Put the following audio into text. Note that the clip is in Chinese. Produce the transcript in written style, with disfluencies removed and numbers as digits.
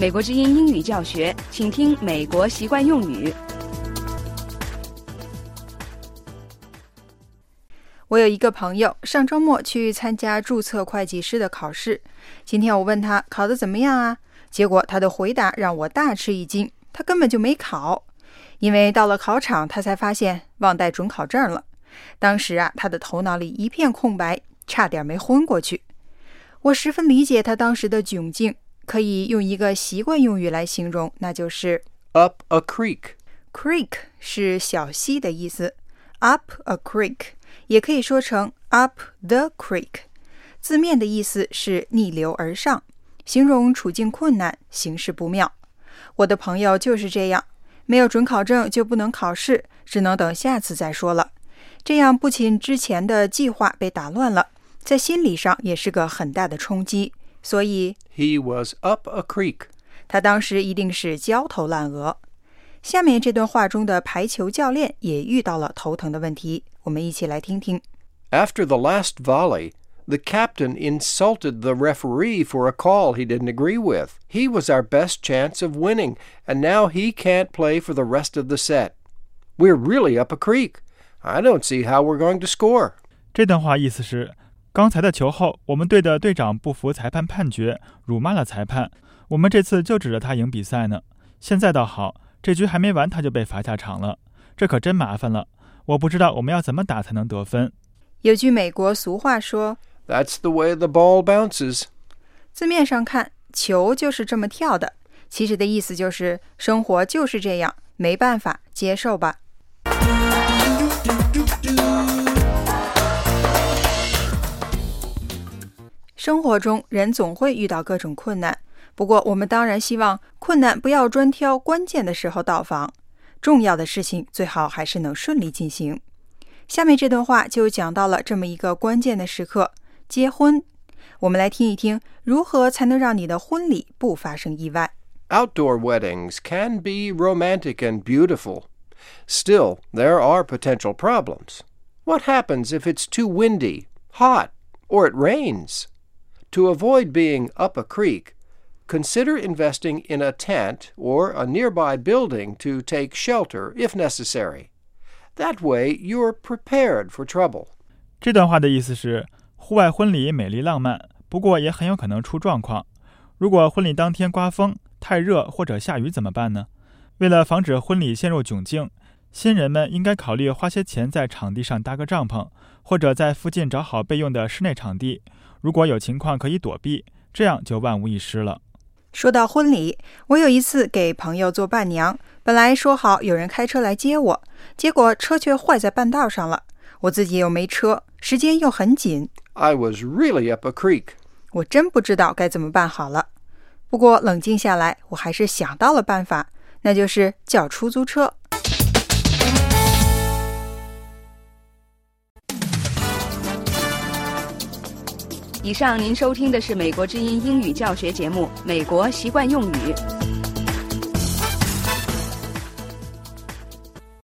美国之音英语教学，请听美国习惯用语。 我有一个朋友，上周末去参加注册会计师的考试。今天我问他考得怎么样啊？结果他的回答让我大吃一惊，他根本就没考。因为到了考场，他才发现忘带准考证了。当时啊，他的头脑里一片空白，差点没昏过去。我十分理解他当时的窘境，可以用一个习惯用语来形容，那就是 up a creek. Creek 是小溪的意思， up a creek 也可以说成 up the creek， 字面的意思是逆流而上，形容处境困难，形势不妙。我的朋友就是这样，没有准考证就不能考试，只能等下次再说了。这样不仅之前的计划被打乱了，在心理上也是个很大的冲击，所以 He was up a creek. 他当时一定是焦头烂额。下面这段话中的排球教练也遇到了头疼的问题，我们一起来听听。 After the last volley, the captain insulted the referee for a call he didn't agree with. He was our best chance of winning, and now he can't play for the rest of the set. We're really up a creek. I don't see how we're going to score. 这段话意思是，刚才的球后，我们队的队长不服裁判判决，辱骂了裁判。我们这次就指着他赢比赛呢。现在倒好，这局还没完他就被罚下场了，这可真麻烦了。我不知道我们要怎么打才能得分。 有句美国俗话说 That's the way the ball bounces. 字面上看，球就是这么跳的，其实的意思就是生活就是这样，没办法，接受吧。生活中人总会遇到各种困难，不过我们当然希望困难不要专挑关键的时候到访，重要的事情最好还是能顺利进行。下面这段话就讲到了这么一个关键的时刻，结婚。我们来听一听，如何才能让你的婚礼不发生意外。 Outdoor weddings can be romantic and beautiful. Still, there are potential problems. What happens if it's too windy, hot, or it rains? To avoid being up a creek, consider investing in a tent or a nearby building to take shelter if necessary. That way, you're prepared for trouble. 这段话的意思是，户外婚礼美丽浪漫，不过也很有可能出状况。如果婚礼当天刮风、太热或者下雨怎么办呢？为了防止婚礼陷入窘境，新人们应该考虑花些钱在场地上搭个帐篷，或者在附近找好备用的室内场地。如果有情况可以躲避，这样就万无一失了。 说到婚礼，我有一次给朋友做伴娘，本来说好有人开车来接我，结果车却坏在半道上了，我自己又没车，时间又很紧。 I was really up a creek. 我真不知道该怎么办好了。不过冷静下来，我还是想到了办法，那就是叫出租车。 以上您收听的是美国之音英语教学节目《美国习惯用语》。